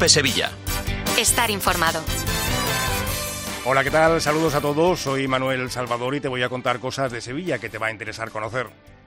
Cope Sevilla. Estar informado. Hola, ¿qué tal? Saludos a todos. Soy Manuel Salvador y te voy a contar cosas de Sevilla que te va a interesar conocer.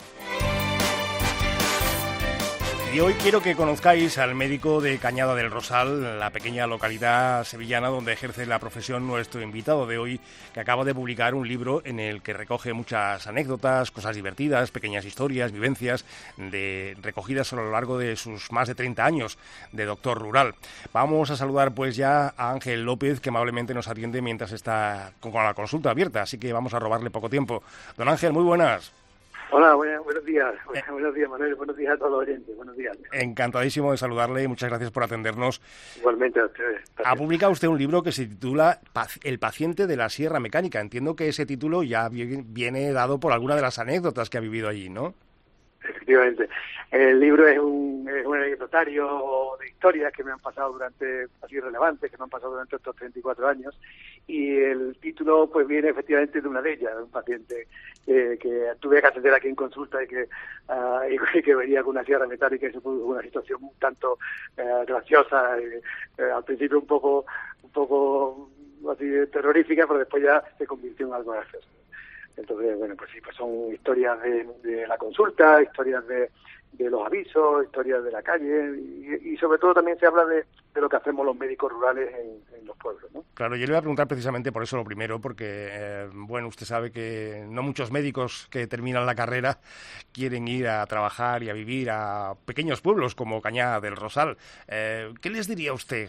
Y hoy quiero que conozcáis al médico de Cañada del Rosal, la pequeña localidad sevillana donde ejerce la profesión nuestro invitado de hoy, que acaba de publicar un libro en el que recoge muchas anécdotas, cosas divertidas, pequeñas historias, vivencias recogidas a lo largo de sus más de 30 años de doctor rural. Vamos a saludar pues ya a Ángel López, que amablemente nos atiende mientras está con la consulta abierta, así que vamos a robarle poco tiempo. Don Ángel, muy buenas. Hola, buenos días. Buenos días, Manuel. Buenos días a todos los oyentes. Buenos días. Encantadísimo de saludarle y muchas gracias por atendernos. Igualmente a ustedes. Gracias. Ha publicado usted un libro que se titula El paciente de la Sierra Mecánica. Entiendo que ese título ya viene dado por alguna de las anécdotas que ha vivido allí, ¿no? Efectivamente. El libro es un anecdotario de historias que me han pasado así relevantes, que me han pasado durante estos 34 años, y el título pues viene efectivamente de una de ellas, de un paciente que tuve que atender aquí en consulta y que venía con una sierra metálica y se produjo una situación un tanto graciosa, al principio un poco así terrorífica, pero después ya se convirtió en algo gracioso. Entonces, bueno, pues sí, pues son historias de la consulta, historias de los avisos, historias de la calle y sobre todo también se habla de lo que hacemos los médicos rurales en los pueblos, ¿no? Claro, yo le voy a preguntar precisamente por eso lo primero, porque, bueno, usted sabe que no muchos médicos que terminan la carrera quieren ir a trabajar y a vivir a pequeños pueblos como Cañada del Rosal. ¿Qué les diría usted?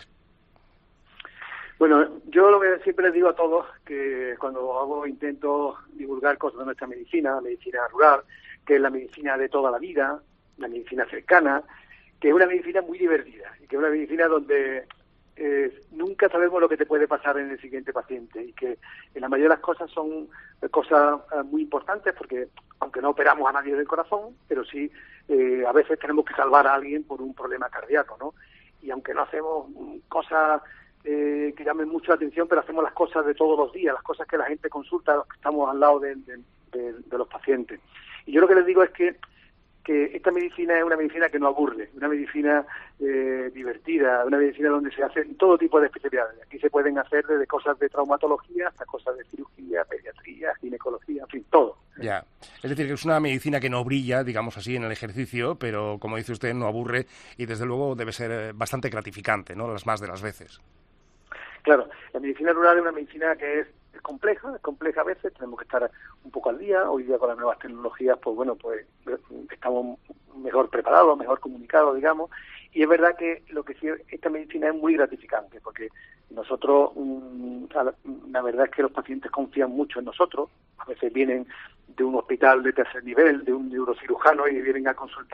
Bueno, yo siempre les digo a todos que cuando intento divulgar cosas de nuestra medicina rural, que es la medicina de toda la vida, la medicina cercana, que es una medicina muy divertida y que es una medicina donde nunca sabemos lo que te puede pasar en el siguiente paciente y que en la mayoría de las cosas son cosas muy importantes porque aunque no operamos a nadie del corazón, pero sí a veces tenemos que salvar a alguien por un problema cardíaco, ¿no? Y aunque no hacemos cosas que llamen mucho la atención, pero hacemos las cosas de todos los días, las cosas que la gente consulta, los que estamos al lado de los pacientes. Y yo lo que les digo es que esta medicina es una medicina que no aburre, una medicina divertida, una medicina donde se hacen todo tipo de especialidades. Aquí se pueden hacer desde cosas de traumatología hasta cosas de cirugía, pediatría, ginecología, en fin, todo. Ya, es decir, que es una medicina que no brilla, digamos así, en el ejercicio, pero como dice usted, no aburre y desde luego debe ser bastante gratificante, ¿no?, las más de las veces. Claro, la medicina rural es una medicina que es compleja a veces, tenemos que estar un poco al día. Hoy día con las nuevas tecnologías, pues bueno, pues estamos mejor preparados, mejor comunicados, digamos, y es verdad que lo que sí, esta medicina es muy gratificante, porque nosotros, la verdad es que los pacientes confían mucho en nosotros, a veces vienen de un hospital de tercer nivel, de un neurocirujano y vienen a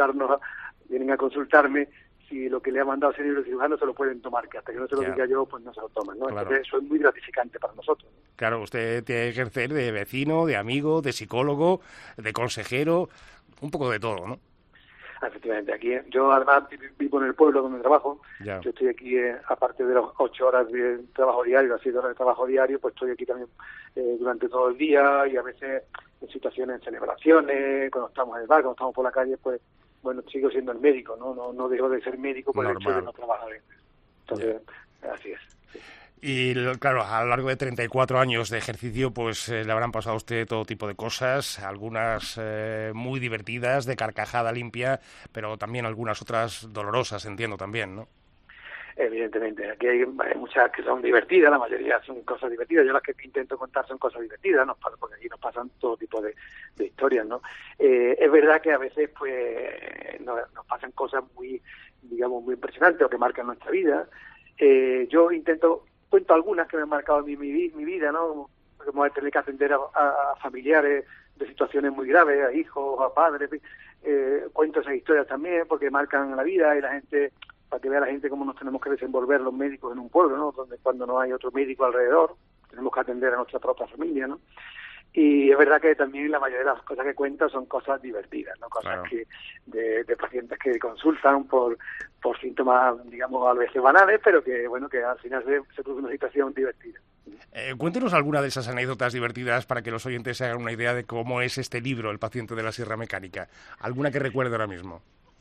consultarme, si lo que le ha mandado ese neurocirujano se lo pueden tomar, que hasta que no se lo diga yo, pues no se lo toman, ¿no? Claro. Entonces eso es muy gratificante para nosotros, ¿no? Claro, usted tiene que ejercer de vecino, de amigo, de psicólogo, de consejero, un poco de todo, ¿no? Efectivamente, aquí yo además vivo en el pueblo donde trabajo. Ya. Yo estoy aquí, aparte de las 8 horas de trabajo diario, las 7 horas de trabajo diario, pues estoy aquí también durante todo el día y a veces en situaciones, en celebraciones, cuando estamos en el bar, cuando estamos por la calle, pues bueno, sigo siendo el médico, no dejo de ser médico por el hecho de no trabajar. Entonces, así es. Sí. Y claro, a lo largo de 34 años de ejercicio, pues le habrán pasado a usted todo tipo de cosas, algunas muy divertidas, de carcajada limpia, pero también algunas otras dolorosas, entiendo también, ¿no? Evidentemente, aquí hay muchas que son divertidas, la mayoría son cosas divertidas. Yo las que intento contar son cosas divertidas, porque aquí nos pasan todo tipo de historias, ¿no? Es verdad que a veces pues nos pasan cosas muy, digamos, muy impresionantes o que marcan nuestra vida. Yo cuento algunas que me han marcado mi vida, ¿no? Como tener que atender a familiares de situaciones muy graves, a hijos, a padres. Cuento esas historias también porque marcan la vida y la gente, para que vea la gente cómo nos tenemos que desenvolver los médicos en un pueblo, ¿no? Donde cuando no hay otro médico alrededor, tenemos que atender a nuestra propia familia, ¿no? Y es verdad que también la mayoría de las cosas que cuento son cosas divertidas, ¿no? Cosas claro. que de pacientes que consultan por síntomas, digamos, a veces banales, pero que, bueno, que al final se produce una situación divertida. Cuéntenos alguna de esas anécdotas divertidas para que los oyentes se hagan una idea de cómo es este libro, El paciente de la Sierra Mecánica. ¿Alguna que recuerde ahora mismo?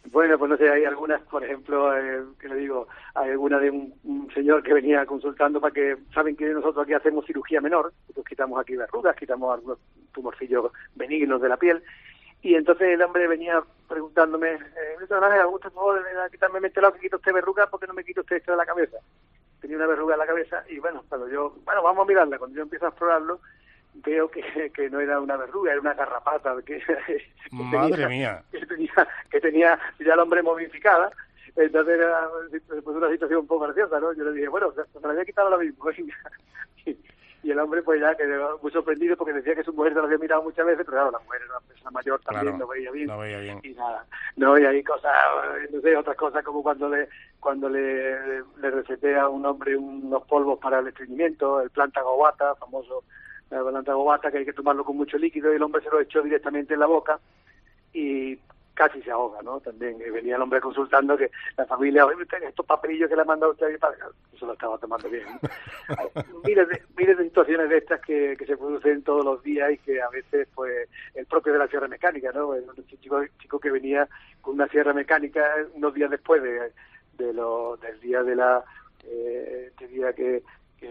Bueno, pues no sé, hay algunas, por ejemplo, que le digo, hay alguna de un señor que venía consultando para que, saben que nosotros aquí hacemos cirugía menor, pues quitamos aquí verrugas, quitamos algunos tumorcillos benignos de la piel, y entonces el hombre venía preguntándome, ¿usted puede quitarme este lado que quita usted verrugas? ¿Por qué no me quita usted esto de la cabeza? Tenía una verruga en la cabeza, y bueno, vamos a mirarla, cuando yo empiezo a explorarlo, veo que no era una verruga, era una garrapata Madre mía, que tenía ya el hombre momificada. Entonces era pues una situación un poco graciosa, ¿no? Yo le dije, bueno, se me la había quitado ahora mismo, venga. Y el hombre pues ya quedó muy sorprendido porque decía que su mujer se lo había mirado muchas veces, pero claro, la mujer era una persona mayor también, claro, no veía bien. Y nada, no, y hay cosas, no sé, otras cosas como cuando le receté a un hombre unos polvos para el estreñimiento, el Plantagobata, famoso Plantagobata, que hay que tomarlo con mucho líquido, y el hombre se lo echó directamente en la boca y casi se ahoga, ¿no? También venía el hombre consultando que la familia, oye, estos papelillos que le ha mandado usted ahí para acá, eso lo estaba tomando bien, ¿no? miles de situaciones de estas que se producen todos los días y que a veces, pues, el propio de la sierra mecánica, ¿no? Un chico que venía con una sierra mecánica unos días después del día de la este día que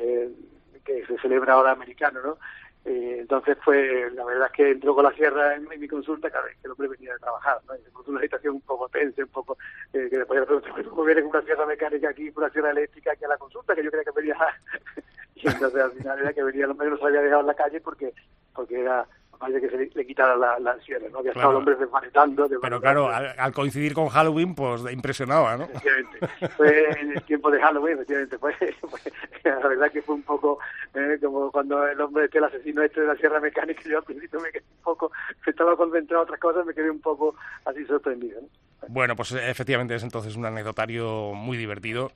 se celebra ahora americano, ¿no? Entonces, pues, la verdad es que entró con la sierra en mi consulta cada vez que el hombre venía a trabajar, ¿no? Y se puso una situación un poco tensa, un poco, que después le pregunté, ¿cómo viene con una sierra mecánica aquí, con una sierra eléctrica aquí a la consulta? Que yo creía que venía, y entonces al final era que venía el hombre, no se había dejado en la calle porque era más de que le quitara la sierra, ¿no? Había estado el hombre desvanetando. Pero claro, al coincidir con Halloween, pues impresionaba, ¿no? Efectivamente. Fue en el tiempo de Halloween, efectivamente. Fue la verdad que fue un poco como cuando el hombre el asesino de la sierra mecánica, yo al principio me quedé un poco, estaba concentrado en otras cosas, me quedé un poco así sorprendido, ¿no? Bueno, pues efectivamente es entonces un anecdotario muy divertido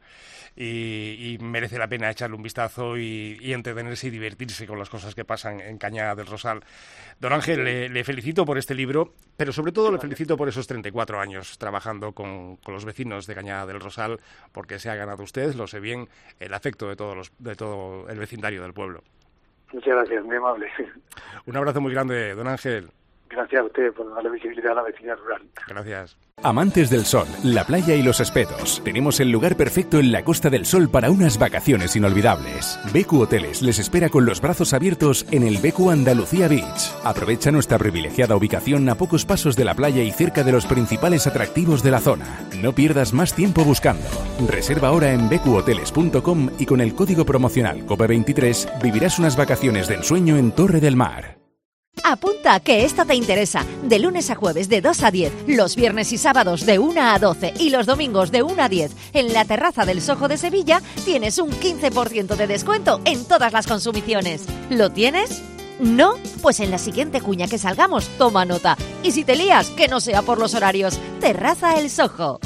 y merece la pena echarle un vistazo y entretenerse y divertirse con las cosas que pasan en Cañada del Rosal. Don Ángel, le felicito por este libro, pero sobre todo le felicito por esos 34 años trabajando con los vecinos de Cañada del Rosal, porque se ha ganado usted, lo sé bien, el afecto de todo el vecindario del pueblo. Muchas gracias, muy amable. Un abrazo muy grande, don Ángel. Gracias a usted por darle visibilidad a la vecindad rural. Gracias. Amantes del sol, la playa y los espetos, tenemos el lugar perfecto en la Costa del Sol para unas vacaciones inolvidables. Becu Hoteles les espera con los brazos abiertos en el Becu Andalucía Beach. Aprovecha nuestra privilegiada ubicación a pocos pasos de la playa y cerca de los principales atractivos de la zona. No pierdas más tiempo buscando. Reserva ahora en becuhoteles.com y con el código promocional COPE23 vivirás unas vacaciones de ensueño en Torre del Mar. Apunta que esto te interesa. De lunes a jueves de 2 a 10, los viernes y sábados de 1 a 12 y los domingos de 1 a 10 en la terraza del Sojo de Sevilla tienes un 15% de descuento en todas las consumiciones. ¿Lo tienes? ¿No? Pues en la siguiente cuña que salgamos, toma nota. Y si te lías, que no sea por los horarios. Terraza El Sojo.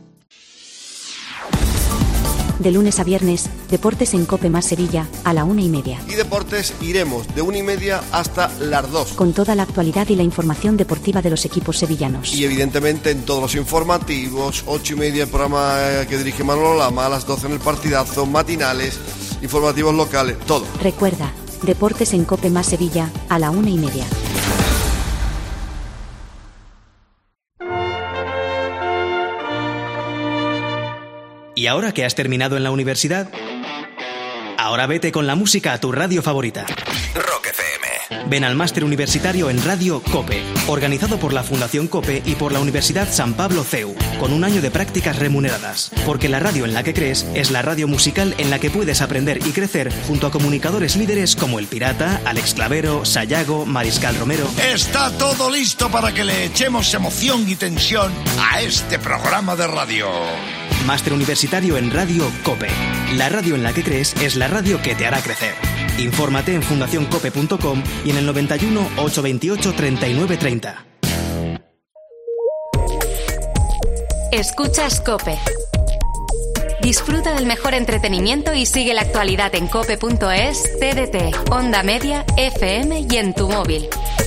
De lunes a viernes, deportes en COPE más Sevilla a la 1:30. Y deportes iremos de 1:30 hasta las 2. Con toda la actualidad y la información deportiva de los equipos sevillanos. Y evidentemente en todos los informativos, 8:30 el programa que dirige Manolo Lama, a las 12 en el partidazo, matinales, informativos locales, todo. Recuerda, deportes en COPE más Sevilla a la 1:30. ¿Y ahora que has terminado en la universidad? Ahora vete con la música a tu radio favorita. Rock FM. Ven al máster universitario en Radio COPE, organizado por la Fundación COPE y por la Universidad San Pablo CEU, con un año de prácticas remuneradas. Porque la radio en la que crees es la radio musical en la que puedes aprender y crecer junto a comunicadores líderes como El Pirata, Alex Clavero, Sayago, Mariscal Romero. Está todo listo para que le echemos emoción y tensión a este programa de radio. Máster universitario en Radio COPE. La radio en la que crees es la radio que te hará crecer. Infórmate en fundacioncope.com y en el 91 828 3930. Escuchas COPE. Disfruta del mejor entretenimiento y sigue la actualidad en cope.es, TDT, Onda Media, FM y en tu móvil.